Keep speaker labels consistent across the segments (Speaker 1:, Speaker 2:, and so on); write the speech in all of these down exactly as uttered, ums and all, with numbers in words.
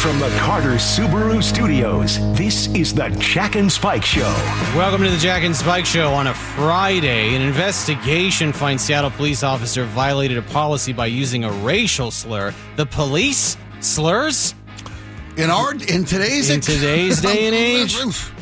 Speaker 1: From the Carter Subaru Studios, this is the Jack and Spike Show.
Speaker 2: Welcome to the Jack and Spike Show on a Friday. An investigation finds Seattle police officer violated a policy by using a racial slur. The police slurs?
Speaker 3: In our in today's
Speaker 2: in today's day and age,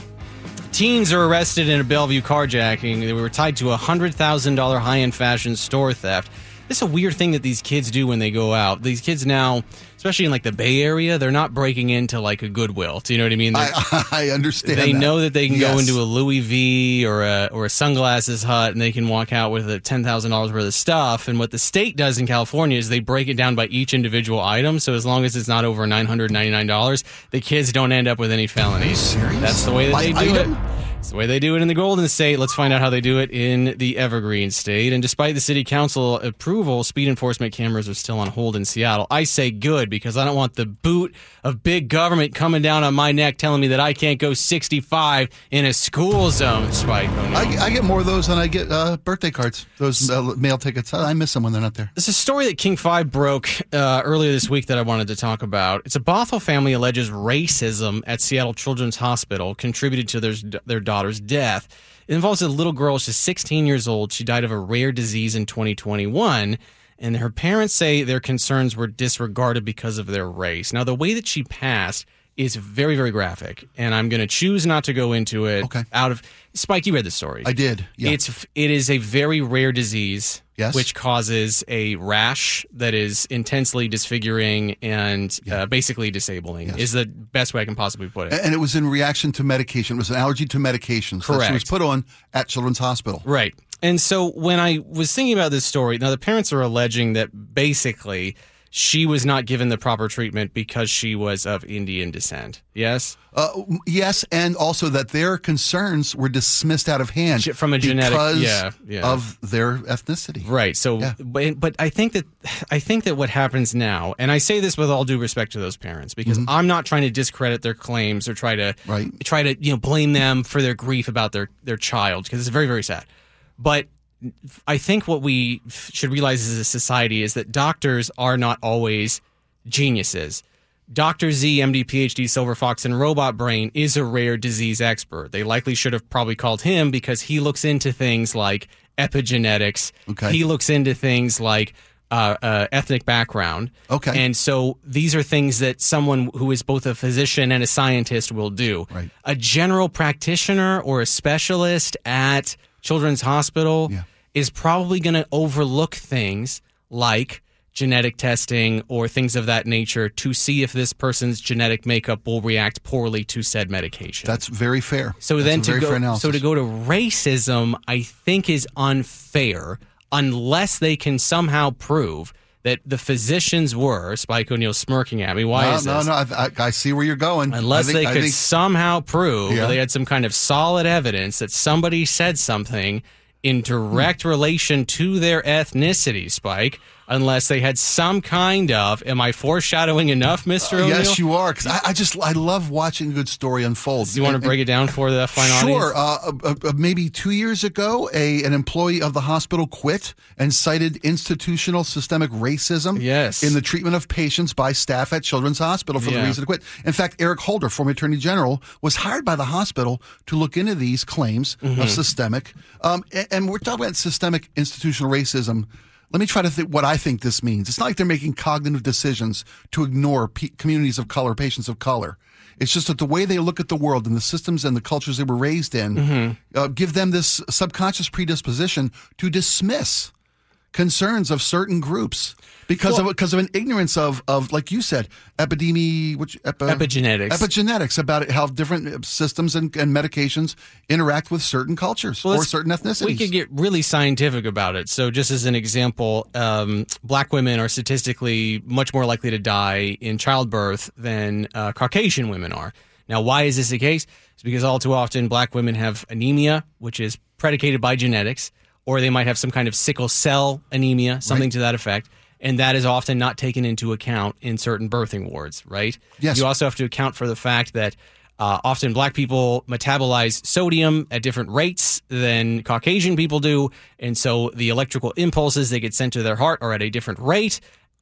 Speaker 2: teens are arrested in a Bellevue carjacking. They were tied to a one hundred thousand dollars high-end fashion store theft. It's a weird thing that these kids do when they go out. These kids now, especially in like the Bay Area, they're not breaking into like a Goodwill. Do you know what I mean?
Speaker 3: I, I understand.
Speaker 2: They
Speaker 3: that.
Speaker 2: know that they can
Speaker 3: yes.
Speaker 2: go into a Louis V or a or a Sunglasses Hut and they can walk out with a ten thousand dollars worth of stuff. And what the state does in California is they break it down by each individual item. So as long as it's not over nine hundred ninety-nine dollars, the kids don't end up with any felonies.
Speaker 3: Are you serious?
Speaker 2: That's the way that
Speaker 3: by
Speaker 2: they do
Speaker 3: item?
Speaker 2: it. It's the way they do it in the Golden State. Let's find out how they do it in the Evergreen State. And despite the city council approval, speed enforcement cameras are still on hold in Seattle. I say good because I don't want the boot of big government coming down on my neck telling me that I can't go sixty-five in a school zone, Spike. Oh, no.
Speaker 3: I, I get more of those than I get uh, birthday cards, those uh, mail tickets. I miss them when they're not there.
Speaker 2: There's a story that King five broke uh, earlier this week that I wanted to talk about. It's a Bothell family alleges racism at Seattle Children's Hospital contributed to their, their daughter's death. It involves a little girl. She's sixteen years old. She died of a rare disease in twenty twenty-one, and her parents say their concerns were disregarded because of their race. Now, the way that she passed is very, very graphic, and I'm going to choose not to go into it.
Speaker 3: Okay.
Speaker 2: Out of Spike, you read the story.
Speaker 3: I did. Yeah.
Speaker 2: It's it is a very rare disease.
Speaker 3: Yes.
Speaker 2: Which causes a rash that is intensely disfiguring and
Speaker 3: Yeah.
Speaker 2: uh, basically disabling,
Speaker 3: Yes.
Speaker 2: is the best way I can possibly put it.
Speaker 3: And it was in reaction to medication. It was an allergy to medications.
Speaker 2: Correct.
Speaker 3: That she was put on at Children's Hospital.
Speaker 2: Right. And so when I was thinking about this story, now the parents are alleging that basically she was not given the proper treatment because she was of Indian descent. Yes?
Speaker 3: Uh, yes, and also that their concerns were dismissed out of hand
Speaker 2: Ge- from a genetic-
Speaker 3: because
Speaker 2: yeah, yeah.
Speaker 3: of their ethnicity.
Speaker 2: Right. So,
Speaker 3: Yeah.
Speaker 2: but, but I think that I think that what happens now, and I say this with all due respect to those parents, because I'm not trying to discredit their claims or try to
Speaker 3: Right.
Speaker 2: try to you know blame them for their grief about their their child, because it's very, very sad. But I think what we should realize as a society is that doctors are not always geniuses. Doctor Z, M D, P H D, Silver Fox, and Robot Brain is a rare disease expert. They likely should have probably called him because he looks into things like epigenetics.
Speaker 3: Okay.
Speaker 2: He looks into things like uh, uh, ethnic background.
Speaker 3: Okay.
Speaker 2: And so these are things that someone who is both a physician and a scientist will do.
Speaker 3: Right.
Speaker 2: A general practitioner or a specialist at Children's Hospital
Speaker 3: Yeah.
Speaker 2: is probably going to overlook things like genetic testing or things of that nature to see if this person's genetic makeup will react poorly to said medication.
Speaker 3: That's very fair.
Speaker 2: so
Speaker 3: That's
Speaker 2: then
Speaker 3: a
Speaker 2: to
Speaker 3: very fair
Speaker 2: go
Speaker 3: analysis.
Speaker 2: so to go to racism, I think is unfair unless they can somehow prove that the physicians were Spike O'Neill smirking at me. Why
Speaker 3: no,
Speaker 2: is
Speaker 3: no,
Speaker 2: this?
Speaker 3: no, I, I, I see where you're going.
Speaker 2: Unless
Speaker 3: I think,
Speaker 2: they
Speaker 3: I
Speaker 2: could
Speaker 3: think-
Speaker 2: somehow prove,
Speaker 3: Yeah.
Speaker 2: or they had some kind of solid evidence that somebody said something in direct
Speaker 3: Hmm.
Speaker 2: relation to their ethnicity, Spike, unless they had some kind of, am I foreshadowing enough, Mister O'Neill?
Speaker 3: Yes, you are. Because I, I just I love watching a good story unfold.
Speaker 2: Do you want to break it down for the fine audience?
Speaker 3: Sure. Uh, uh, uh, maybe two years ago, a an employee of the hospital quit and cited institutional systemic racism
Speaker 2: Yes.
Speaker 3: in the treatment of patients by staff at Children's Hospital for
Speaker 2: Yeah.
Speaker 3: the reason to quit. In fact, Eric Holder, former Attorney General, was hired by the hospital to look into these claims
Speaker 2: Mm-hmm.
Speaker 3: of systemic. Um, and, and we're talking about systemic institutional racism. Let me try to think what I think this means. It's not like they're making cognitive decisions to ignore pe- communities of color, patients of color. It's just that the way they look at the world and the systems and the cultures they were raised in
Speaker 2: Mm-hmm.
Speaker 3: uh, give them this subconscious predisposition to dismiss concerns of certain groups because
Speaker 2: Well-
Speaker 3: of because of an ignorance of of like you said, epidemi, which epi,
Speaker 2: Epigenetics.
Speaker 3: epigenetics about it, how different systems and, and medications interact with certain cultures
Speaker 2: Well,
Speaker 3: or
Speaker 2: let's-
Speaker 3: certain ethnicities.
Speaker 2: We could get really scientific about it. So, just as an example, um, black women are statistically much more likely to die in childbirth than uh, Caucasian women are. Now, why is this the case? It's because all too often black women have anemia, which is predicated by genetics, or they might have some kind of sickle cell anemia, something
Speaker 3: Right.
Speaker 2: to that effect. And that is often not taken into account in certain birthing wards, right?
Speaker 3: Yes.
Speaker 2: You also have to account for the fact that uh, often black people metabolize sodium at different rates than Caucasian people do. And so the electrical impulses that get sent to their heart are at a different rate.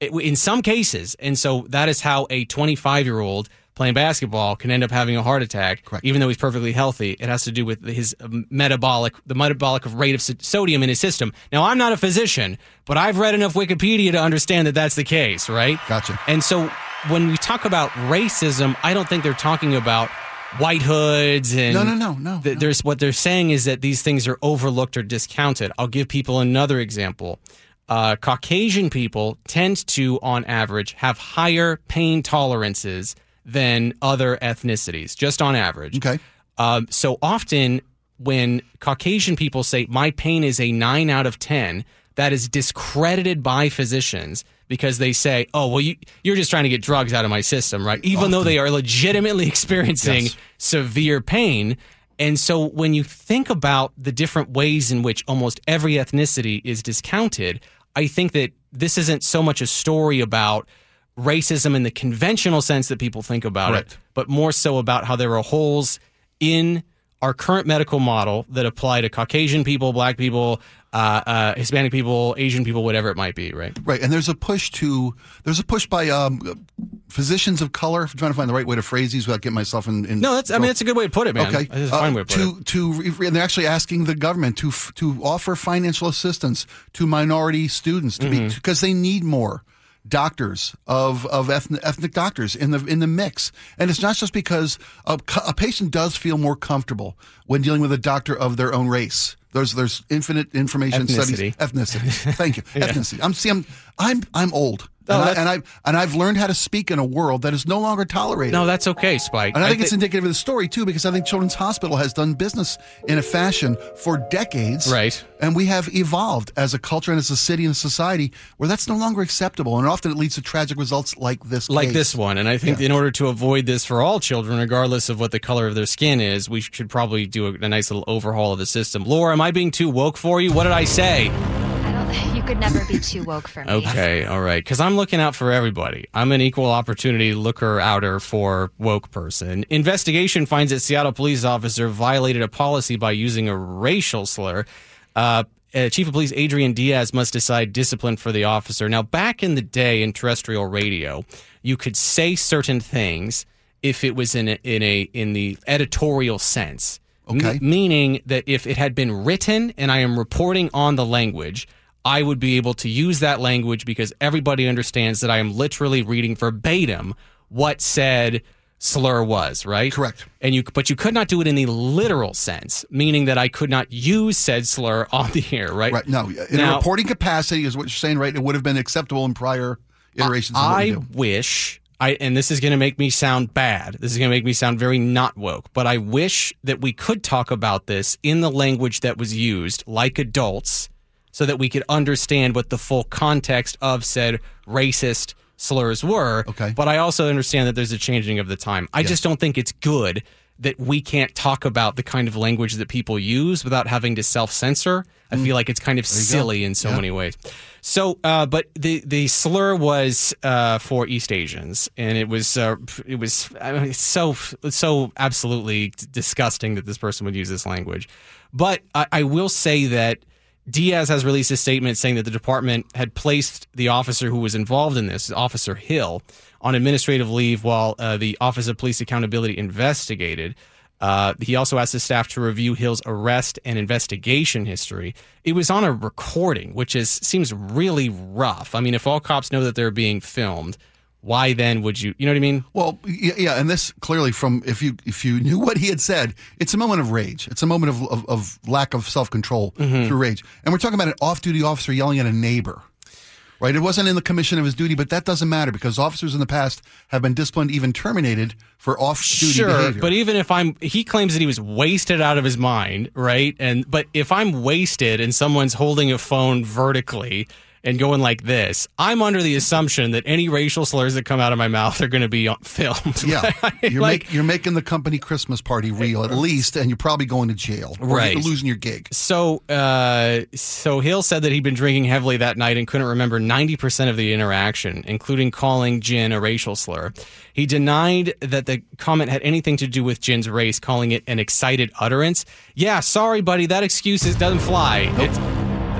Speaker 2: in some cases. And so that is how a twenty-five-year-old playing basketball can end up having a heart attack,
Speaker 3: Correct.
Speaker 2: even though he's perfectly healthy. It has to do with his metabolic, the metabolic rate of sodium in his system. Now, I'm not a physician, but I've read enough Wikipedia to understand that that's the case, right?
Speaker 3: Gotcha.
Speaker 2: And so when we talk about racism, I don't think they're talking about white hoods and
Speaker 3: No, no, no, no,
Speaker 2: th-
Speaker 3: no.
Speaker 2: There's what they're saying is that these things are overlooked or discounted. I'll give people another example. Uh, Caucasian people tend to, on average, have higher pain tolerances than other ethnicities, just on average.
Speaker 3: Okay.
Speaker 2: Um, so often when Caucasian people say, my pain is a nine out of ten, that is discredited by physicians because they say, oh, well, you, you're just trying to get drugs out of my system, right? Even
Speaker 3: Often.
Speaker 2: though they are legitimately experiencing
Speaker 3: Yes.
Speaker 2: severe pain. And so when you think about the different ways in which almost every ethnicity is discounted, I think that this isn't so much a story about racism in the conventional sense that people think about
Speaker 3: Correct.
Speaker 2: it, but more so about how there are holes in our current medical model that apply to Caucasian people, black people, uh, uh, Hispanic people, Asian people, whatever it might be, right?
Speaker 3: Right, and there's a push to there's a push by um, physicians of color. I'm trying to find the right way to phrase these without getting myself in. in
Speaker 2: No, that's I mean that's a good way to put it, man.
Speaker 3: Okay,
Speaker 2: That's a fine
Speaker 3: Uh,
Speaker 2: way to put
Speaker 3: to
Speaker 2: it.
Speaker 3: to and they're actually asking the government to f- to offer financial assistance to minority students to
Speaker 2: Mm-hmm.
Speaker 3: be because they need more doctors of of ethnic, ethnic doctors in the in the mix. And it's not just because a, a patient does feel more comfortable when dealing with a doctor of their own race. There's there's infinite information
Speaker 2: Ethnicity.
Speaker 3: studies ethnicity. Thank you.
Speaker 2: Yeah.
Speaker 3: Ethnicity. I'm see I'm I'm I'm old.
Speaker 2: Oh,
Speaker 3: and, I,
Speaker 2: that's-
Speaker 3: and I've and I've learned how to speak in a world that is no longer tolerated.
Speaker 2: No, that's okay, Spike.
Speaker 3: And I think
Speaker 2: thi-
Speaker 3: it's indicative of the story, too, because I think Children's Hospital has done business in a fashion for decades.
Speaker 2: Right.
Speaker 3: And we have evolved as a culture and as a city and a society where that's no longer acceptable. And often it leads to tragic results like this
Speaker 2: like
Speaker 3: case.
Speaker 2: this one. And I think
Speaker 3: Yeah.
Speaker 2: in order to avoid this for all children, regardless of what the color of their skin is, we should probably do a, a nice little overhaul of the system. Laura, am I being too woke for you? What did I say?
Speaker 4: I don't. You could never be too woke for me.
Speaker 2: Okay, all right. Because I'm looking out for everybody. I'm an equal opportunity looker outer for woke person. Investigation finds that Seattle police officer violated a policy by using a racial slur. Uh, uh, Chief of Police Adrian Diaz must decide discipline for the officer. Now, back in the day in terrestrial radio, you could say certain things if it was in a, in a in the editorial sense.
Speaker 3: Okay.
Speaker 2: M- meaning that if it had been written and I am reporting on the language, I would be able to use that language because everybody understands that I am literally reading verbatim what said slur was, right?
Speaker 3: Correct.
Speaker 2: And you, but you could not do it in the literal sense, meaning that I could not use said slur on the air, right?
Speaker 3: Right. No, in
Speaker 2: Now-
Speaker 3: a reporting capacity is what you're saying, right? It would have been acceptable in prior iterations of what we
Speaker 2: I
Speaker 3: do.
Speaker 2: wish, I and this is going to make me sound bad. This is going to make me sound very not woke, but I wish that we could talk about this in the language that was used, like adults, so that we could understand what the full context of said racist slurs were.
Speaker 3: Okay.
Speaker 2: But I also understand that there's a changing of the time. I just don't think it's good that we can't talk about the kind of language that people use without having to self-censor. I feel like it's kind of
Speaker 3: you go.
Speaker 2: silly in so
Speaker 3: Yeah.
Speaker 2: many ways. So, uh, but the the slur was uh, for East Asians, and it was uh, it was I mean, it's so it's so absolutely disgusting that this person would use this language. But I, I will say that Diaz has released a statement saying that the department had placed the officer who was involved in this, Officer Hill, on administrative leave while uh, the Office of Police Accountability investigated. Uh, he also asked the staff to review Hill's arrest and investigation history. It was on a recording, which is seems really rough. I mean, if all cops know that they're being filmed, why then would you? You know what I mean?
Speaker 3: Well, yeah, yeah, and this clearly from if you if you knew what he had said, it's a moment of rage. It's a moment of of, of lack of self control
Speaker 2: Mm-hmm.
Speaker 3: through rage. And we're talking about an off duty officer yelling at a neighbor, right? It wasn't in the commission of his duty, but that doesn't matter because officers in the past have been disciplined, even terminated for off duty
Speaker 2: Sure,
Speaker 3: behavior.
Speaker 2: but even if I'm, he claims that he was wasted out of his mind, right? And but if I'm wasted and someone's holding a phone vertically and going like this, I'm under the assumption that any racial slurs that come out of my mouth are going to be filmed.
Speaker 3: yeah,
Speaker 2: right?
Speaker 3: you're,
Speaker 2: Like-
Speaker 3: make, you're making the company Christmas party real at least, and you're probably going to jail. Or
Speaker 2: Right.
Speaker 3: You're losing your gig.
Speaker 2: So, uh, so Hill said that he'd been drinking heavily that night and couldn't remember ninety percent of the interaction, including calling Jin a racial slur. He denied that the comment had anything to do with Jin's race, calling it an excited utterance. Yeah, sorry, buddy, that excuse is, doesn't fly. It's,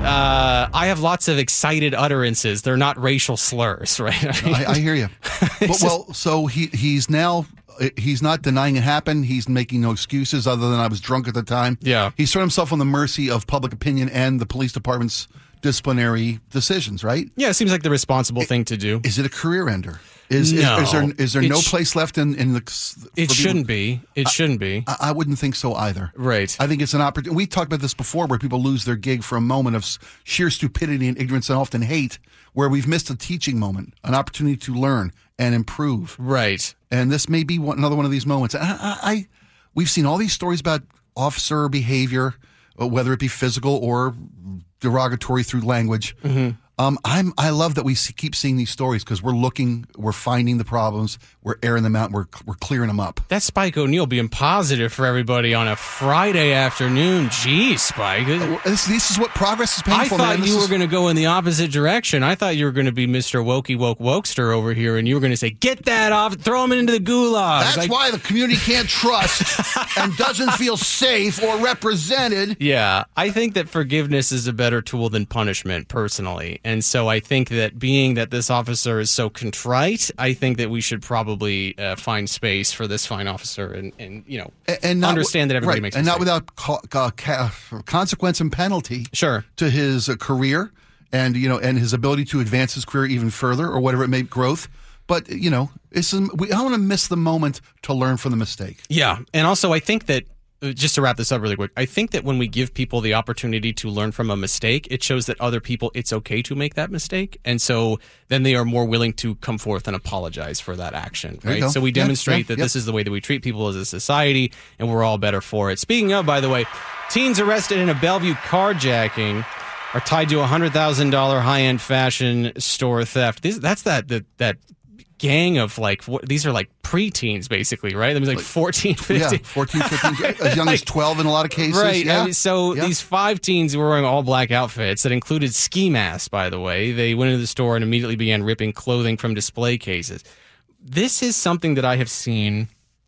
Speaker 2: uh, I have lots of excited utterances. They're not racial slurs, right? I, mean,
Speaker 3: I, I hear you. But, well, so he he's now he's not denying it happened. He's making no excuses other than I was drunk at the time.
Speaker 2: Yeah.
Speaker 3: He's thrown himself on the mercy of public opinion and the police department's disciplinary decisions, right?
Speaker 2: Yeah, it seems like the responsible
Speaker 3: it,
Speaker 2: thing to do.
Speaker 3: Is it a career ender? Is,
Speaker 2: no.
Speaker 3: is, is there is there no
Speaker 2: sh-
Speaker 3: place left in, in the...
Speaker 2: It shouldn't be. It shouldn't be.
Speaker 3: I, I wouldn't think so either.
Speaker 2: Right.
Speaker 3: I think it's an opportunity. We talked about this before where people lose their gig for a moment of sheer stupidity and ignorance and often hate, where we've missed a teaching moment, an opportunity to learn and improve.
Speaker 2: Right.
Speaker 3: And this may be one, another one of these moments. I, I, I We've seen all these stories about officer behavior, whether it be physical or derogatory through language. Mm-hmm. Um, I'm. I love that we see, keep seeing these stories because we're looking, we're finding the problems, we're airing them out, we're we're clearing them up.
Speaker 2: That's Spike O'Neill being positive for everybody on a Friday afternoon. Jeez, Spike.
Speaker 3: This, this is what progress is paying
Speaker 2: I
Speaker 3: for.
Speaker 2: thought
Speaker 3: man.
Speaker 2: you
Speaker 3: is...
Speaker 2: were going to go in the opposite direction. I thought you were going to be Mister Wokey Woke Wokester over here, and you were going to say, "Get that off, throw him into the gulag."
Speaker 3: That's
Speaker 2: like,
Speaker 3: why the community can't trust and doesn't feel safe or represented.
Speaker 2: Yeah, I think that forgiveness is a better tool than punishment, personally, and so I think that being that this officer is so contrite, I think that we should probably uh, find space for this fine officer and, and you know,
Speaker 3: and, and not,
Speaker 2: understand that everybody
Speaker 3: right,
Speaker 2: makes
Speaker 3: and
Speaker 2: mistakes.
Speaker 3: not without co- uh, ca- consequence and penalty.
Speaker 2: Sure.
Speaker 3: To his uh, career and you know and his ability to advance his career even further or whatever it may growth. But you know, it's we I don't want to miss the moment to learn from the mistake.
Speaker 2: Yeah, and also I think that. Just to wrap this up really quick, I think that when we give people the opportunity to learn from a mistake, it shows that other people, it's okay to make that mistake. And so then they are more willing to come forth and apologize for that action, right? So we demonstrate
Speaker 3: yeah, yeah,
Speaker 2: that
Speaker 3: yep.
Speaker 2: this is the way that we treat people as a society, and we're all better for it. Speaking of, by the way, teens arrested in a Bellevue carjacking are tied to a one hundred thousand dollars high-end fashion store theft. This, that's that that that gang of like what, these are like preteens basically, right? That was like fourteen, fifteen.
Speaker 3: Yeah, fourteen, fifteen, as young as twelve in a lot of cases.
Speaker 2: Right.
Speaker 3: Yeah.
Speaker 2: I mean, so
Speaker 3: yeah.
Speaker 2: these five teens were wearing all black outfits that included ski masks, by the way. They went into the store and immediately began ripping clothing from display cases. This is something that I have seen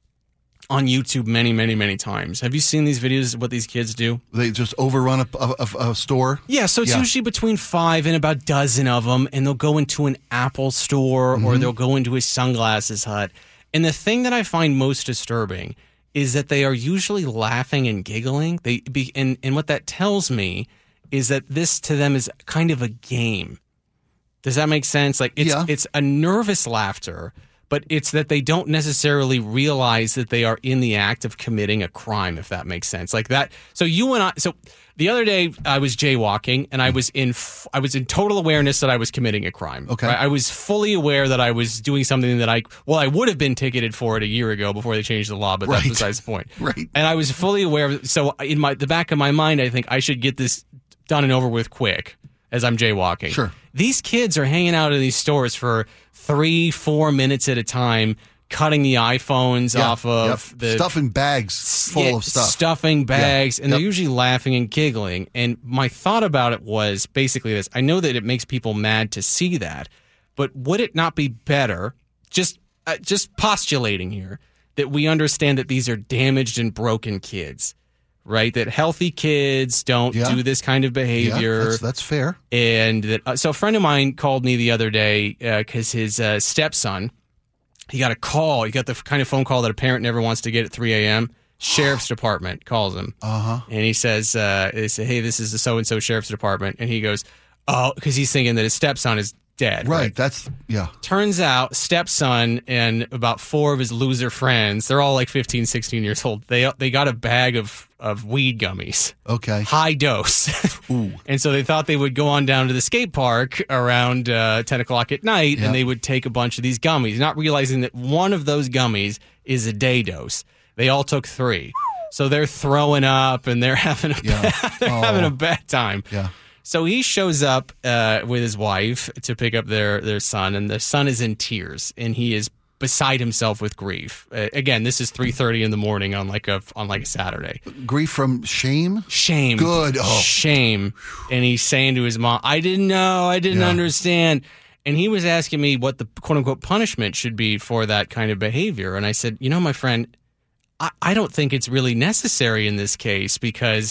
Speaker 2: on YouTube many, many, many times. Have you seen these videos of what these kids do?
Speaker 3: They just overrun a, a, a, a store?
Speaker 2: Yeah, so it's
Speaker 3: Yeah.
Speaker 2: usually between five and about a dozen of them, and they'll go into an Apple store
Speaker 3: Mm-hmm.
Speaker 2: or they'll go into a sunglasses hut. And the thing that I find most disturbing is that they are usually laughing and giggling. They be, and, and what that tells me is that this to them is kind of a game. Does that make sense? Like it's
Speaker 3: Yeah.
Speaker 2: it's a nervous laughter, but it's that they don't necessarily realize that they are in the act of committing a crime, if that makes sense. Like that. So you and I. So the other day I was jaywalking, and I was in f- I was in total awareness that I was committing a crime.
Speaker 3: Okay.
Speaker 2: Right? I was fully aware that I was doing something that I well I would have been ticketed for it a year ago before they changed the law, but
Speaker 3: Right.
Speaker 2: that's besides the point.
Speaker 3: Right.
Speaker 2: And I was fully aware of it. So in my the back of my mind, I think I should get this done and over with quick as I'm jaywalking.
Speaker 3: Sure.
Speaker 2: These kids are hanging out in these stores for three, four minutes at a time, cutting the iPhones
Speaker 3: Yeah,
Speaker 2: off of
Speaker 3: yep.
Speaker 2: the
Speaker 3: stuff in bags full
Speaker 2: yeah,
Speaker 3: of stuff.
Speaker 2: stuffing bags, and they're
Speaker 3: Yep.
Speaker 2: usually laughing and giggling. And my thought about it was basically this: I know that it makes people mad to see that, but would it not be better, just uh, just postulating here, that we understand that these are damaged and broken kids? Right, that healthy kids don't
Speaker 3: Yeah.
Speaker 2: do this kind of
Speaker 3: Yeah,
Speaker 2: behavior.
Speaker 3: that's, that's fair.
Speaker 2: And that, uh, so a friend of mine called me the other day because uh, his uh, stepson, he got a call. He got the kind of phone call that a parent never wants to get at three a.m. Sheriff's department calls him.
Speaker 3: Uh-huh.
Speaker 2: And he says, uh, they say, hey, this is the so-and-so sheriff's department. And he goes, oh, because he's thinking that his stepson is dead.
Speaker 3: Right, that's, yeah.
Speaker 2: Turns out stepson and about four of his loser friends, they're all like fifteen, sixteen years old. They they got a bag of, of weed gummies.
Speaker 3: Okay.
Speaker 2: High dose.
Speaker 3: Ooh.
Speaker 2: And so they thought they would go on down to the skate park around uh, ten o'clock at night,
Speaker 3: Yep.
Speaker 2: and they would take a bunch of these gummies, not realizing that one of those gummies is a day dose. They all took three. So they're throwing up and they're having a,
Speaker 3: Yeah.
Speaker 2: bad, they're
Speaker 3: Oh.
Speaker 2: having a bad time.
Speaker 3: Yeah.
Speaker 2: So he shows up uh, with his wife to pick up their, their son, and the son is in tears, and he is beside himself with grief. Uh, again, this is three thirty in the morning on like a on like a Saturday.
Speaker 3: Grief from shame?
Speaker 2: Shame.
Speaker 3: Good. Oh.
Speaker 2: Shame. And he's saying to his mom, I didn't know. I didn't
Speaker 3: Yeah.
Speaker 2: understand. And he was asking me what the quote unquote punishment should be for that kind of behavior. And I said, you know, my friend, I, I don't think it's really necessary in this case because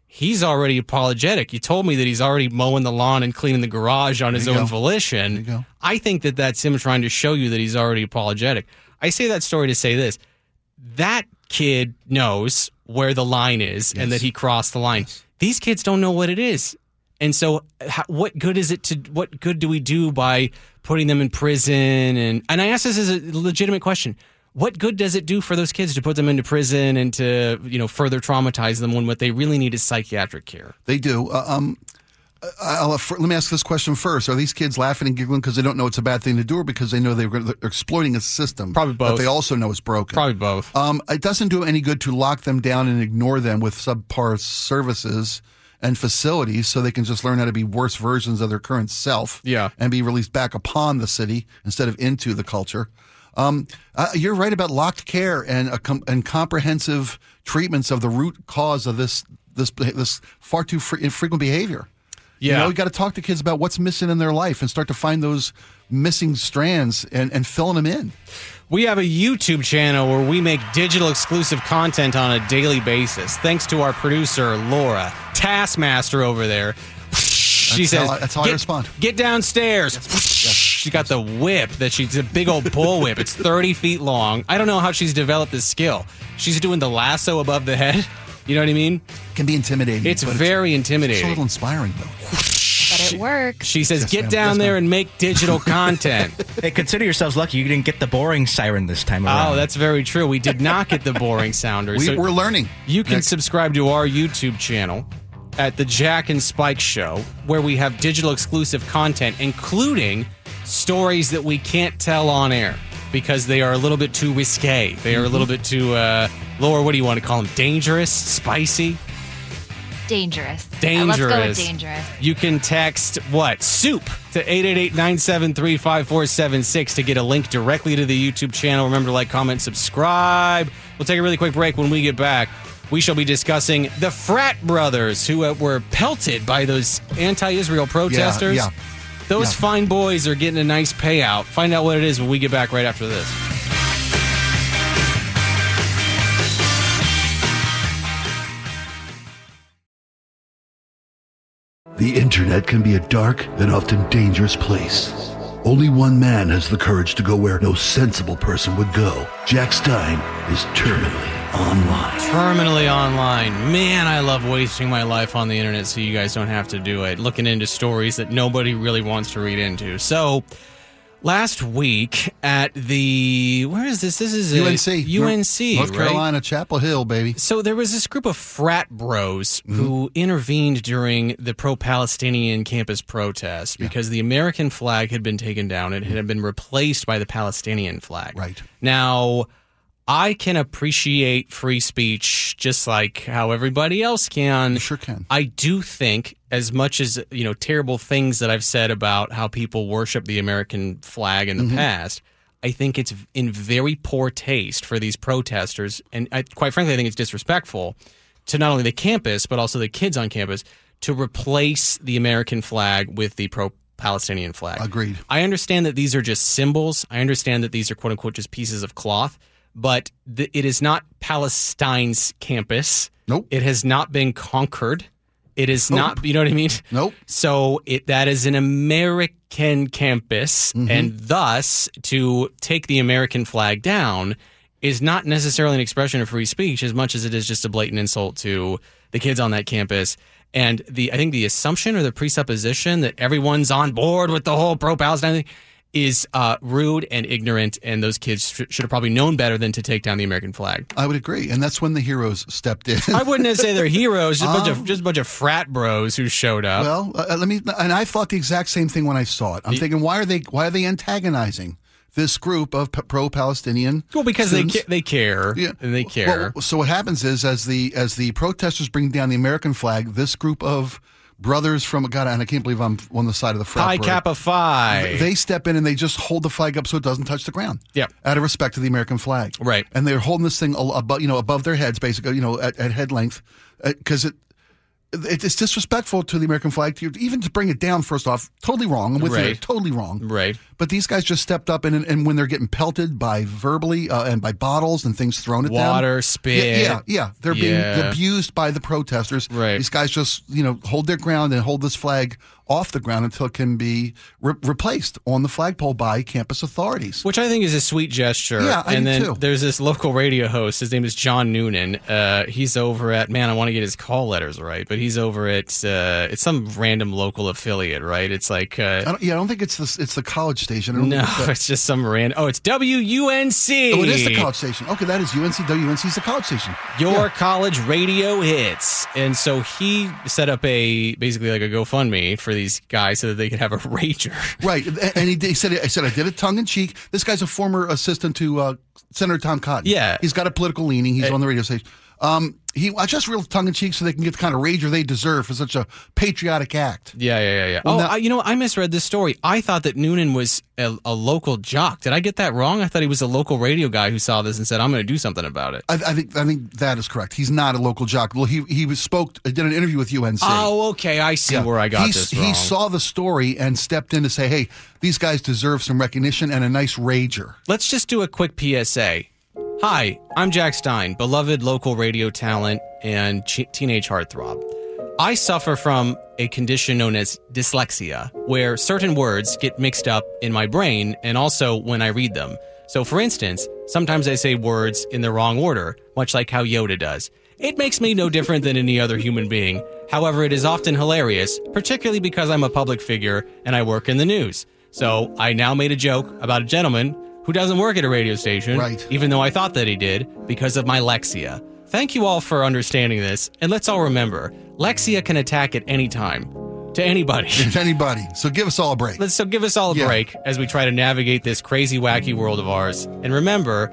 Speaker 2: he's already apologetic. You told me that he's already mowing the lawn and cleaning the garage on his
Speaker 3: There you
Speaker 2: own
Speaker 3: go.
Speaker 2: volition.
Speaker 3: There you go.
Speaker 2: I think that that's him trying to show you that he's already apologetic. I say that story to say this. That kid knows where the line is
Speaker 3: Yes.
Speaker 2: and that he crossed the line.
Speaker 3: Yes.
Speaker 2: These kids don't know what it is. And so how, what good is it to what good do we do by putting them in prison? And and I ask this as a legitimate question. What good does it do for those kids to put them into prison and to, you know, further traumatize them when what they really need is psychiatric care?
Speaker 3: They do. Uh, um, I'll, let me ask this question first. Are these kids laughing and giggling because they don't know it's a bad thing to do, or because they know they're, gonna, they're exploiting a system
Speaker 2: Probably both.
Speaker 3: that they also know is broken?
Speaker 2: Probably both.
Speaker 3: Um, it doesn't do any good to lock them down and ignore them with subpar services and facilities so they can just learn how to be worse versions of their current self
Speaker 2: Yeah.
Speaker 3: and be released back upon the city instead of into the culture. Um, uh, you're right about locked care and a com- and comprehensive treatments of the root cause of this this this far too fre- infrequent behavior.
Speaker 2: Yeah.
Speaker 3: You know, you got to talk to kids about what's missing in their life and start to find those missing strands and, and filling them in.
Speaker 2: We have a YouTube channel where we make digital exclusive content on a daily basis. Thanks to our producer, Laura, Taskmaster over there. She
Speaker 3: That's
Speaker 2: says,
Speaker 3: how I- that's how I
Speaker 2: "Get-
Speaker 3: respond."
Speaker 2: Get downstairs. She's got the whip that she's a big old bull whip. It's thirty feet long. I don't know how she's developed this skill. She's doing the lasso above the head. You know what I mean?
Speaker 3: Can be intimidating.
Speaker 2: It's
Speaker 3: but
Speaker 2: very
Speaker 3: It's a
Speaker 2: intimidating.
Speaker 3: little inspiring, though.
Speaker 4: But it works.
Speaker 2: She says,
Speaker 3: Yes,
Speaker 2: get
Speaker 3: ma'am.
Speaker 2: down
Speaker 3: Yes,
Speaker 2: there
Speaker 3: ma'am.
Speaker 2: and make digital content.
Speaker 5: Hey, consider yourselves lucky you didn't get the boring siren this time around.
Speaker 2: Oh, that's very true. We did not get the boring sounder.
Speaker 3: We,
Speaker 2: So
Speaker 3: we're learning.
Speaker 2: you can
Speaker 3: Nick.
Speaker 2: subscribe to our YouTube channel at the Jack and Spike Show, where we have digital exclusive content, including stories that we can't tell on air because they are a little bit too risque. They are a little bit too, uh, Laura, what do you want to call them? Dangerous? Spicy?
Speaker 4: Dangerous.
Speaker 2: Dangerous.
Speaker 4: Uh, let's go with dangerous.
Speaker 2: You can text what? Soup to eight eight eight, nine seven three, five four seven six to get a link directly to the YouTube channel. Remember to like, comment, subscribe. We'll take a really quick break. When we get back, we shall be discussing the frat brothers who uh, were pelted by those anti-Israel protesters.
Speaker 3: yeah.
Speaker 2: Those
Speaker 3: Yeah.
Speaker 2: fine boys are getting a nice payout. Find out what it is when we get back right after this.
Speaker 6: The internet can be a dark and often dangerous place. Only one man has the courage to go where no sensible person would go. Jack Stein is terminally online.
Speaker 2: Terminally online. Man, I love wasting my life on the internet so you guys don't have to do it. Looking into stories that nobody really wants to read into. So, last week at the... Where is this? This is a,
Speaker 3: U N C.
Speaker 2: U N C,
Speaker 3: North
Speaker 2: right?
Speaker 3: Carolina, Chapel Hill, baby.
Speaker 2: So there was this group of frat bros who intervened during the pro-Palestinian campus protest because the American flag had been taken down. It had been replaced by the Palestinian flag.
Speaker 3: Right.
Speaker 2: Now, I can appreciate free speech just like how everybody else can.
Speaker 3: You sure can.
Speaker 2: I do think, as much as, you know, terrible things that I've said about how people worship the American flag in the
Speaker 3: Mm-hmm.
Speaker 2: past, I think it's in very poor taste for these protesters, and I, quite frankly, I think it's disrespectful to not only the campus, but also the kids on campus, to replace the American flag with the pro-Palestinian flag.
Speaker 3: Agreed.
Speaker 2: I understand that these are just symbols. I understand that these are, quote-unquote, just pieces of cloth, but th- it is not Palestine's campus.
Speaker 3: Nope.
Speaker 2: It has not been conquered. It is not, you know what I mean?
Speaker 3: Nope.
Speaker 2: So it, that is an American campus,
Speaker 3: Mm-hmm.
Speaker 2: and thus to take the American flag down is not necessarily an expression of free speech as much as it is just a blatant insult to the kids on that campus. And the I think the assumption or the presupposition that everyone's on board with the whole pro-Palestine thing is uh, rude and ignorant, and those kids sh- should have probably known better than to take down the American flag.
Speaker 3: I would agree, and that's when the heroes stepped in.
Speaker 2: I wouldn't say they're heroes, just a bunch of
Speaker 3: Um,
Speaker 2: just a bunch of frat bros who showed up.
Speaker 3: Well, uh, let me. And I thought the exact same thing when I saw it. I'm thinking, why are they? Why are they antagonizing this group of p- pro-Palestinian?
Speaker 2: Well, because they
Speaker 3: students?
Speaker 2: ca- they care
Speaker 3: Yeah.
Speaker 2: and they care.
Speaker 3: Well, so what happens is, as the as the protesters bring down the American flag, this group of brothers from God, and I can't believe I'm on the side of the frat
Speaker 2: Pi
Speaker 3: bro.
Speaker 2: Kappa Phi.
Speaker 3: They step in and they just hold the flag up so it doesn't touch the ground.
Speaker 2: Yep.
Speaker 3: Out of respect to the American flag.
Speaker 2: Right.
Speaker 3: And they're holding this thing above, you know, above their heads, basically, you know, at, at head length, because it. it- it's disrespectful to the American flag, to even to bring it down. First off, totally wrong. I'm with you,
Speaker 2: Right.
Speaker 3: totally wrong.
Speaker 2: Right.
Speaker 3: But these guys just stepped up, and and when they're getting pelted by verbally uh, and by bottles and things thrown at them,
Speaker 2: Water, spit.
Speaker 3: yeah, yeah, yeah, they're being
Speaker 2: Yeah.
Speaker 3: abused by the protesters.
Speaker 2: Right.
Speaker 3: These guys just you know hold their ground and hold this flag off the ground until it can be re- replaced on the flagpole by campus authorities.
Speaker 2: Which I think is a sweet gesture.
Speaker 3: Yeah, I
Speaker 2: and
Speaker 3: do
Speaker 2: then
Speaker 3: too.
Speaker 2: there's this local radio host. His name is John Noonan. Uh, he's over at man. I want to get his call letters right, but he's over at uh, it's some random local affiliate, right? It's like uh,
Speaker 3: I don't, yeah, I don't think it's the it's the college station. I don't
Speaker 2: no,
Speaker 3: think it's,
Speaker 2: it's just some random. Oh, it's W U N C.
Speaker 3: the, oh, it is the college station. Okay, that is U N C. W N C is the college station.
Speaker 2: Your
Speaker 3: Yeah.
Speaker 2: college radio hits. And so he set up a basically like a GoFundMe for these guys so that they could have a rager.
Speaker 3: Right, and and he, did- he said, "I said I did it tongue in cheek." This guy's a former assistant to uh, Senator Tom Cotton.
Speaker 2: Yeah.
Speaker 3: he's got a political leaning. He's on the radio station. Um, he I just real tongue in cheek so they can get the kind of rager they deserve for such a patriotic act.
Speaker 2: Yeah, yeah, yeah, yeah.
Speaker 3: Well,
Speaker 2: oh,
Speaker 3: now-
Speaker 2: I, you know, I misread this story. I thought that Noonan was a, a local jock. Did I get that wrong? I thought he was a local radio guy who saw this and said, "I'm going to do something about it."
Speaker 3: I, I think I think that is correct. He's not a local jock. Well, he he was spoke did an interview with U N C.
Speaker 2: Oh, okay. I see
Speaker 3: Yeah.
Speaker 2: where I got
Speaker 3: He-
Speaker 2: this
Speaker 3: He
Speaker 2: wrong.
Speaker 3: saw the story and stepped in to say, "Hey, these guys deserve some recognition and a nice rager."
Speaker 2: Let's just do a quick P S A. Hi, I'm Jack Stein, beloved local radio talent and ch- teenage heartthrob. I suffer from a condition known as dyslexia, where certain words get mixed up in my brain and also when I read them. So, for instance, sometimes I say words in the wrong order, much like how Yoda does. It makes me no different than any other human being. However, it is often hilarious, particularly because I'm a public figure and I work in the news. So, I now made a joke about a gentleman who doesn't work at a radio station,
Speaker 3: Right.
Speaker 2: even though I thought that he did, because of my Lexia. Thank you all for understanding this, and let's all remember, Lexia can attack at any time, to anybody.
Speaker 3: To anybody. So give us all a break.
Speaker 2: Let's so give us all a
Speaker 3: Yeah.
Speaker 2: break as we try to navigate this crazy, wacky world of ours. And remember,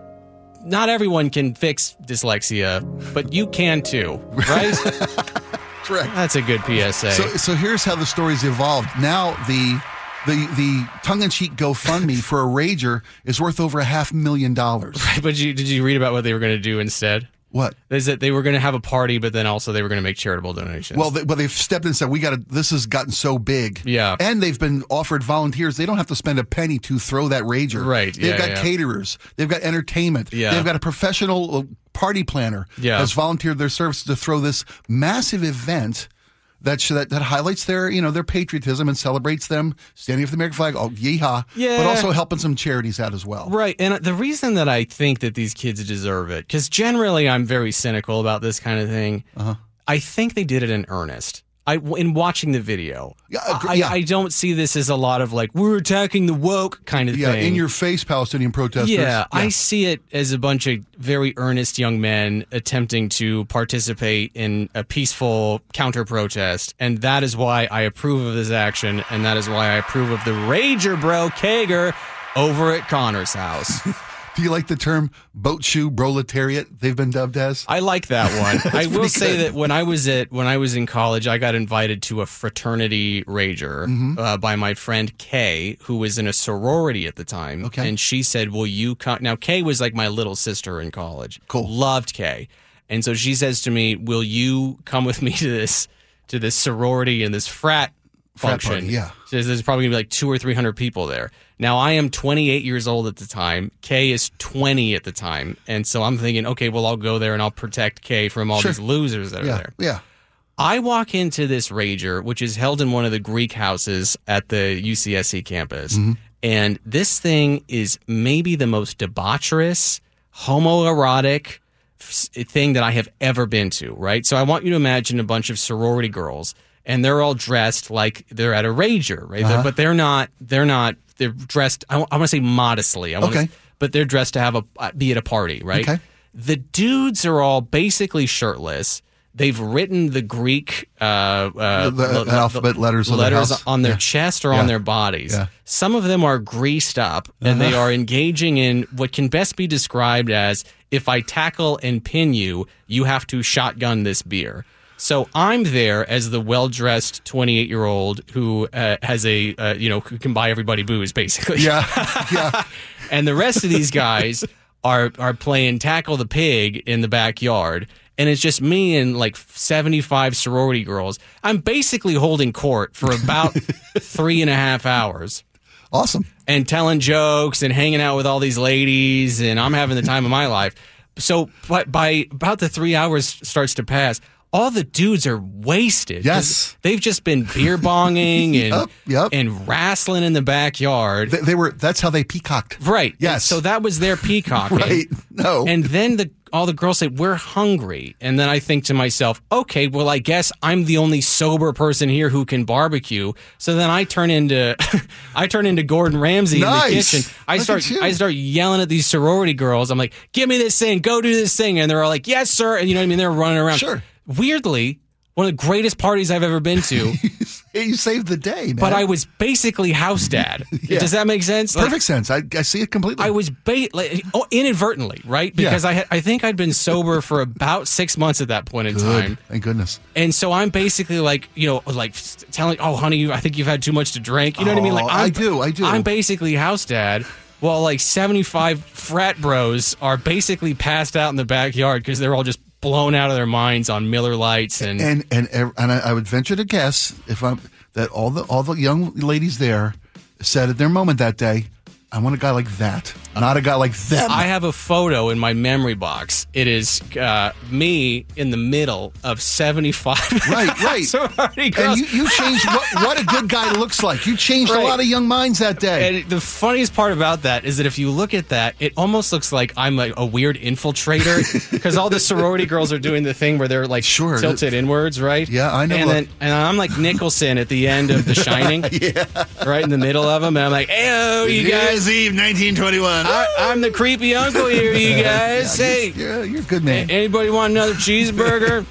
Speaker 2: not everyone can fix dyslexia, but you can too, right?
Speaker 3: Correct.
Speaker 2: That's a good P S A.
Speaker 3: So, so here's how the story's evolved. Now the the the tongue-in-cheek GoFundMe for a rager is worth over a half million dollars.
Speaker 2: but you, did you read about what they were going to do instead?
Speaker 3: What?
Speaker 2: Is that they were going to have a party, but then also they were going to make charitable donations.
Speaker 3: Well, they, well, they've stepped in and said, we got to, this has gotten so big.
Speaker 2: Yeah.
Speaker 3: And they've been offered volunteers. They don't have to spend a penny to throw that rager.
Speaker 2: Right,
Speaker 3: They've
Speaker 2: yeah,
Speaker 3: got
Speaker 2: yeah.
Speaker 3: caterers. They've got entertainment.
Speaker 2: Yeah.
Speaker 3: They've got a professional uh, party planner
Speaker 2: Yeah.
Speaker 3: has volunteered their services to throw this massive event that, sh- that that highlights their, you know, their patriotism and celebrates them standing up for the American flag. Oh, yeehaw.
Speaker 2: Yeah.
Speaker 3: But also helping some charities out as well.
Speaker 2: Right. And the reason that I think that these kids deserve it, because generally I'm very cynical about this kind of thing,
Speaker 3: Uh-huh.
Speaker 2: I think they did it in earnest. I, in watching the video,
Speaker 3: Yeah, agree-
Speaker 2: I,
Speaker 3: yeah.
Speaker 2: I don't see this as a lot of like, we're attacking the woke kind of
Speaker 3: Yeah,
Speaker 2: thing.
Speaker 3: in your face, Palestinian protesters.
Speaker 2: Yeah, I see it as a bunch of very earnest young men attempting to participate in a peaceful counter protest. And that is why I approve of this action. And that is why I approve of the Rager Bro Kager over at Connor's house.
Speaker 3: Do you like the term boat shoe proletariat they've been dubbed as?
Speaker 2: I like that one. I will
Speaker 3: pretty
Speaker 2: say
Speaker 3: good.
Speaker 2: that when I was at when I was in college, I got invited to a fraternity rager
Speaker 3: Mm-hmm.
Speaker 2: uh, by my friend Kay, who was in a sorority at the time.
Speaker 3: Okay.
Speaker 2: And she said, "Will you come?" Now Kay was like my little sister in college.
Speaker 3: Cool.
Speaker 2: Loved Kay, and so she says to me, "Will you come with me to this to this sorority and this frat?"
Speaker 3: Frat
Speaker 2: function.
Speaker 3: party, yeah.
Speaker 2: So there's probably gonna be like two or three hundred people there. Now I am twenty-eight years old at the time. Kay is twenty at the time, and so I'm thinking, okay, well I'll go there and I'll protect Kay from all
Speaker 3: Sure.
Speaker 2: these losers that are
Speaker 3: Yeah,
Speaker 2: there.
Speaker 3: yeah.
Speaker 2: I walk into this rager, which is held in one of the Greek houses at the U C S C campus,
Speaker 3: Mm-hmm.
Speaker 2: and this thing is maybe the most debaucherous, homoerotic f- thing that I have ever been to. Right, so I want you to imagine a bunch of sorority girls. And they're all dressed like they're at a rager, right?
Speaker 3: Uh-huh.
Speaker 2: They're- But they're not. They're not. They're dressed. I, want to say modestly. I wanna,
Speaker 3: Okay.
Speaker 2: But they're dressed to have a uh, be at a party, right?
Speaker 3: Okay.
Speaker 2: The dudes are all basically shirtless. They've written the Greek uh, uh,
Speaker 3: The- the
Speaker 2: le-
Speaker 3: alphabet letters of the
Speaker 2: letters
Speaker 3: house.
Speaker 2: on their
Speaker 3: Yeah.
Speaker 2: chest or
Speaker 3: Yeah.
Speaker 2: on their bodies.
Speaker 3: Yeah.
Speaker 2: Some of them are greased up, and they are engaging in what can best be described as: if I tackle and pin you, you have to shotgun this beer. So I'm there as the well-dressed twenty-eight-year-old who uh, has a, uh, you know, who can buy everybody booze, basically.
Speaker 3: Yeah, yeah.
Speaker 2: And the rest of these guys are are playing tackle the pig in the backyard. And it's just me and like seventy-five sorority girls. I'm basically holding court for about three and a half hours.
Speaker 3: Awesome.
Speaker 2: And telling jokes and hanging out with all these ladies, and I'm having the time of my life. So but by about the three hours starts to pass, all the dudes are wasted.
Speaker 3: Yes.
Speaker 2: They've just been beer bonging and
Speaker 3: Yep, yep.
Speaker 2: and wrestling in the backyard.
Speaker 3: They, they were. That's how they peacocked.
Speaker 2: Right.
Speaker 3: Yes.
Speaker 2: And so that was their peacocking.
Speaker 3: Right. No.
Speaker 2: And then the all the girls say, we're hungry. And then I think to myself, okay, well, I guess I'm the only sober person here who can barbecue. So then I turn into I turn into Gordon Ramsay
Speaker 3: Nice.
Speaker 2: in the kitchen. I
Speaker 3: Look
Speaker 2: start
Speaker 3: at you.
Speaker 2: I start yelling at these sorority girls. I'm like, give me this thing, go do this thing. And they're all like, yes, sir. And you know what I mean? They're running around.
Speaker 3: Sure.
Speaker 2: Weirdly, one of the greatest parties I've ever been to.
Speaker 3: Hey, you saved the day, man.
Speaker 2: But I was basically house dad.
Speaker 3: Yeah.
Speaker 2: Does that make sense? Like,
Speaker 3: Perfect sense. I, I see it completely.
Speaker 2: I was ba- like, oh, inadvertently, right? Because
Speaker 3: Yeah.
Speaker 2: I had, I think I'd been sober for about six months at that point in
Speaker 3: Good.
Speaker 2: time.
Speaker 3: Thank goodness.
Speaker 2: And so I'm basically like, you know, like telling, oh, honey, you, I think you've had too much to drink. You know what I mean? Like
Speaker 3: Oh,
Speaker 2: I'm,
Speaker 3: I do, I do.
Speaker 2: I'm basically house dad. Well, like seventy-five frat bros are basically passed out in the backyard because they're all just blown out of their minds on Miller Lights and,
Speaker 3: And and ev- and I, I would venture to guess if I'm that all the all the young ladies there said at their moment that day, I want a guy like that, not a guy like them.
Speaker 2: I have a photo in my memory box. It is uh, me in the middle of seventy-five
Speaker 3: Right, right.
Speaker 2: sorority
Speaker 3: and
Speaker 2: girls.
Speaker 3: you, you changed what, what a good guy looks like. You changed
Speaker 2: Right.
Speaker 3: a lot of young minds that day.
Speaker 2: And the funniest part about that is that if you look at that, it almost looks like I'm a, a weird infiltrator because all the sorority girls are doing the thing where they're like
Speaker 3: Sure.
Speaker 2: tilted inwards, right?
Speaker 3: Yeah, I know.
Speaker 2: And then and I'm like Nicholson at the end of The Shining,
Speaker 3: yeah.
Speaker 2: right in the middle of them, and I'm like, "Hey, you guys,
Speaker 3: Eve, nineteen twenty-one.
Speaker 2: I, I'm the creepy uncle here, you guys.
Speaker 3: Yeah,
Speaker 2: Hey,
Speaker 3: you're, you're a good man.
Speaker 2: anybody want another cheeseburger?"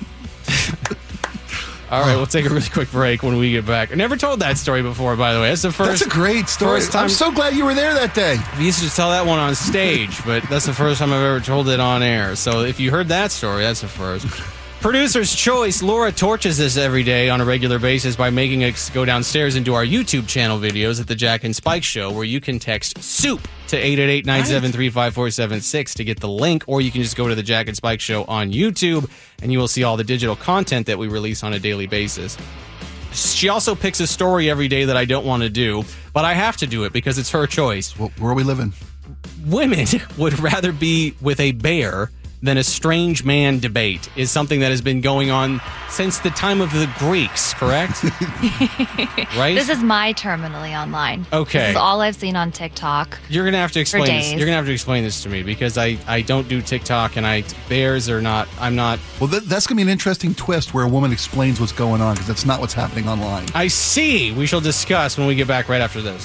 Speaker 2: All right, we'll take a really quick break when we get back. I never told that story before, by the way. That's the first.
Speaker 3: That's a great story.
Speaker 2: first time-
Speaker 3: I'm so glad you were there that day.
Speaker 2: We used to tell that one on stage, but that's the first time I've ever told it on air. So if you heard that story, that's the first. Producer's Choice, Laura torches us every day on a regular basis by making us go downstairs and do our YouTube channel videos at the Jack and Spike Show, where you can text SOUP to eight eight eight, nine seven three, five four seven six to get the link, or you can just go to the Jack and Spike Show on YouTube, and you will see all the digital content that we release on a daily basis. She also picks a story every day that I don't want to do, but I have to do it because it's her choice.
Speaker 3: Well, where are we living?
Speaker 2: Women would rather be with a bear than a strange man debate is something that has been going on since the time of the Greeks, correct? Right?
Speaker 4: This is my terminally online.
Speaker 2: Okay.
Speaker 4: This is all I've seen on TikTok.
Speaker 2: You're gonna have to explain this.
Speaker 4: days.
Speaker 2: You're gonna have to explain this to me because I, I don't do TikTok and I bears are not. I'm not.
Speaker 3: Well, th- that's going to be an interesting twist where a woman explains what's going on because that's not what's happening online.
Speaker 2: I see. We shall discuss when we get back right after this.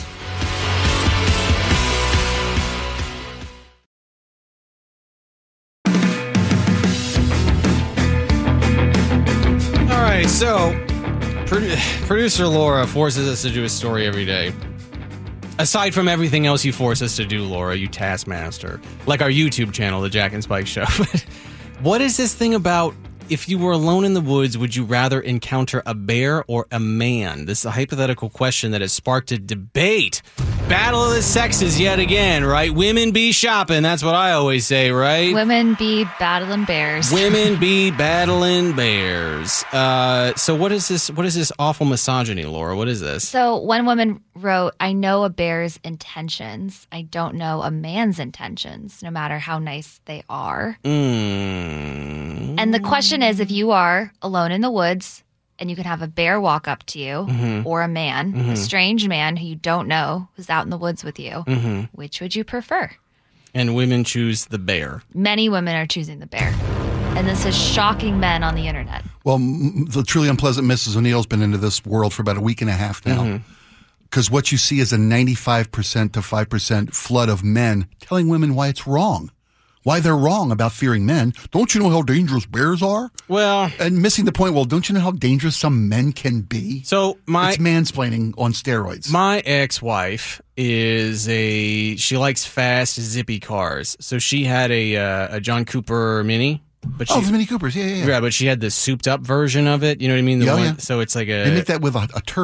Speaker 2: All right, so produ- producer Laura forces us to do a story every day. Aside from everything else you force us to do, Laura, you taskmaster, like our YouTube channel, The Jack and Spike Show. What is this thing about if you were alone in the woods, would you rather encounter a bear or a man? This is a hypothetical question that has sparked a debate. Battle of the sexes yet again, right? Women be shopping. That's what I always say, right?
Speaker 4: Women be battling bears.
Speaker 2: Women be battling bears. Uh, so what is this? What is this awful misogyny, Laura? What is this?
Speaker 4: So one woman wrote, I know a bear's intentions. I don't know a man's intentions, no matter how nice they are.
Speaker 2: Mm.
Speaker 4: And the question is, if you are alone in the woods and you can have a bear walk up to you
Speaker 2: Mm-hmm.
Speaker 4: or a man,
Speaker 2: Mm-hmm.
Speaker 4: a strange man who you don't know who's out in the woods with you,
Speaker 2: Mm-hmm.
Speaker 4: which would you prefer?
Speaker 2: And women choose the bear.
Speaker 4: Many women are choosing the bear. And this is shocking men on the internet.
Speaker 3: Well, m- the truly unpleasant Missus O'Neill's been into this world for about a week and a half now. Because what you see is a ninety-five percent to five percent flood of men telling women why it's wrong, why they're wrong about fearing men. Don't you know how dangerous bears are?
Speaker 2: Well,
Speaker 3: And missing the point, well, don't you know how dangerous some men can be?
Speaker 2: so my
Speaker 3: It's mansplaining on steroids.
Speaker 2: my ex-wife is a she likes fast, zippy cars. So she had a uh, a John Cooper Mini, but she,
Speaker 3: oh, the Mini Coopers, yeah, yeah, yeah.
Speaker 2: yeah, but she had the souped up version of it. You know what I mean? The
Speaker 3: Yeah,
Speaker 2: one,
Speaker 3: yeah.
Speaker 2: So it's like
Speaker 3: They
Speaker 2: a
Speaker 3: make that with a, a turbo.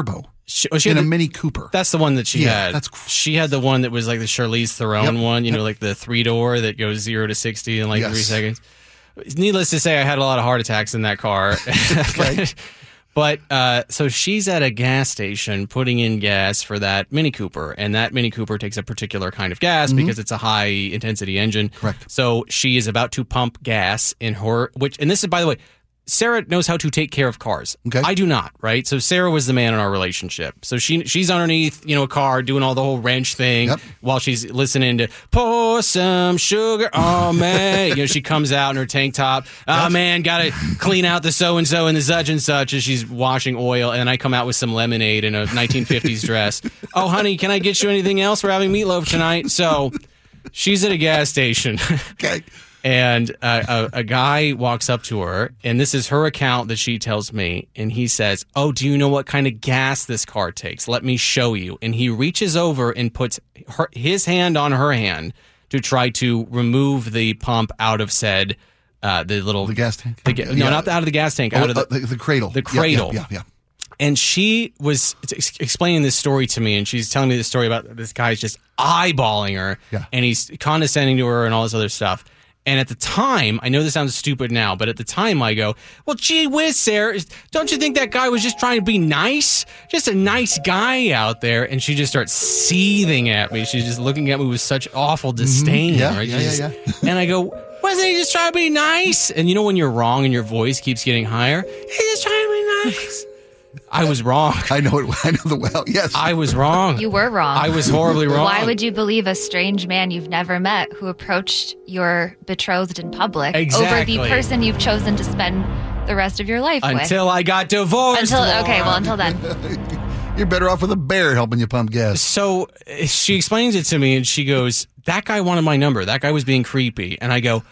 Speaker 2: She, oh, she
Speaker 3: in
Speaker 2: had
Speaker 3: a
Speaker 2: the-
Speaker 3: Mini Cooper.
Speaker 2: That's the one that she
Speaker 3: Yeah,
Speaker 2: had.
Speaker 3: that's cr-
Speaker 2: she had the one that was like the Charlize Theron
Speaker 3: Yep,
Speaker 2: one, you know,
Speaker 3: yep.
Speaker 2: like the three door that goes zero to sixty in like
Speaker 3: Yes.
Speaker 2: three seconds. Needless to say, I had a lot of heart attacks in that car.
Speaker 3: Okay.
Speaker 2: but but uh, so she's at a gas station putting in gas for that Mini Cooper, and that Mini Cooper takes a particular kind of gas because it's a high intensity engine.
Speaker 3: Correct.
Speaker 2: So she is about to pump gas in her, which, and this is, by the way, Sarah knows how to take care of cars.
Speaker 3: Okay.
Speaker 2: I do not, right? So Sarah was the man in our relationship. So she she's underneath, you know, a car doing all the whole wrench thing
Speaker 3: Yep.
Speaker 2: while she's listening to pour some sugar on me. You know, she comes out in her tank top. Oh man, gotta clean out the so and so and the such and such as she's washing oil. And I come out with some lemonade in a nineteen fifties dress. Oh honey, can I get you anything else? We're having meatloaf tonight. So she's at a gas station.
Speaker 3: Okay.
Speaker 2: And uh, a, a guy walks up to her, and this is her account that she tells me, and he says, oh, do you know what kind of gas this car takes? Let me show you. And he reaches over and puts her, his hand on her hand to try to remove the pump out of said, uh, the little...
Speaker 3: The gas tank?
Speaker 2: The, ga- no,
Speaker 3: Yeah.
Speaker 2: not the, out of the gas tank, out
Speaker 3: Oh,
Speaker 2: of
Speaker 3: uh,
Speaker 2: the...
Speaker 3: the, the cradle.
Speaker 2: the
Speaker 3: Yeah, yeah,
Speaker 2: cradle.
Speaker 3: Yeah, yeah.
Speaker 2: And she was ex- explaining this story to me, and she's telling me this story about this guy's just eyeballing her,
Speaker 3: Yeah.
Speaker 2: and he's condescending to her and all this other stuff. And at the time, I know this sounds stupid now, but at the time I go, well, gee whiz, Sarah, don't you think that guy was just trying to be nice? Just a nice guy out there. And she just starts seething at me. She's just looking at me with such awful disdain.
Speaker 3: Yeah,
Speaker 2: right?
Speaker 3: yeah,
Speaker 2: She's
Speaker 3: yeah,
Speaker 2: just- And I go, wasn't he just trying to be nice? And you know when you're wrong and your voice keeps getting higher? He's just trying to be nice. I was wrong.
Speaker 3: I know it. I know the well. Yes.
Speaker 2: I was wrong.
Speaker 4: You were wrong.
Speaker 2: I was horribly wrong.
Speaker 4: Why would you believe a strange man you've never met who approached your betrothed in public
Speaker 2: Exactly.
Speaker 4: over the person you've chosen to spend the rest of your life with?
Speaker 2: Until I got divorced.
Speaker 4: Until okay,
Speaker 2: Laura.
Speaker 4: well, until then.
Speaker 3: You're better off with a bear helping you pump gas.
Speaker 2: So uh, she explains it to me, and she goes, that guy wanted my number. That guy was being creepy. And I go,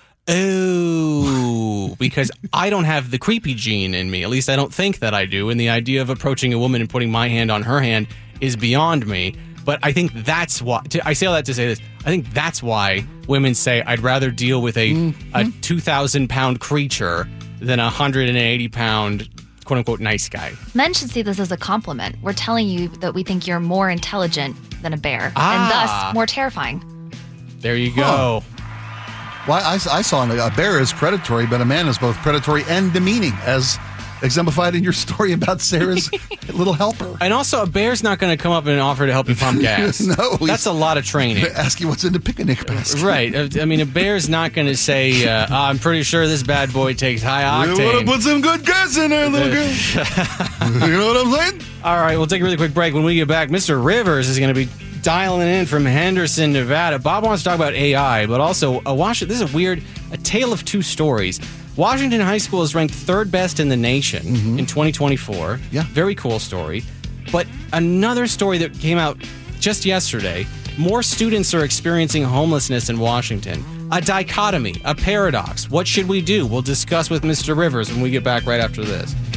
Speaker 2: oh, because I don't have the creepy gene in me. At least I don't think that I do. And the idea of approaching a woman and putting my hand on her hand is beyond me. But I think that's why, to, I say all that to say this, I think that's why women say, I'd rather deal with a,
Speaker 3: Mm-hmm.
Speaker 2: a two thousand pound creature than a one hundred eighty pound, quote unquote, nice guy.
Speaker 4: Men should see this as a compliment. We're telling you that we think you're more intelligent than a bear,
Speaker 2: Ah.
Speaker 4: and thus more terrifying.
Speaker 2: There you go.
Speaker 3: Why I, I saw a bear is predatory, but a man is both predatory and demeaning, as exemplified in your story about Sarah's little helper.
Speaker 2: And also, a bear's not going to come up and offer to help you pump gas.
Speaker 3: No, he's-
Speaker 2: That's a lot of training.
Speaker 3: Ask you what's in the picnic basket.
Speaker 2: Right. I mean, a bear's not going to say, uh, oh, I'm pretty sure this bad boy takes high
Speaker 3: You want to
Speaker 2: octane.
Speaker 3: put some good gas in there, little girl. You know what I'm saying?
Speaker 2: All right, we'll take a really quick break. When we get back, Mister Rivers is going to be dialing in from Henderson, Nevada. Bob wants to talk about A I, but also a Washington. This is a weird, a tale of two stories. Washington High School is ranked third best in the nation in twenty twenty-four.
Speaker 3: Yeah.
Speaker 2: Very cool story. But another story that came out just yesterday, more students are experiencing homelessness in Washington. A dichotomy, a paradox. What should we do? We'll discuss with Mister Rivers when we get back right after this.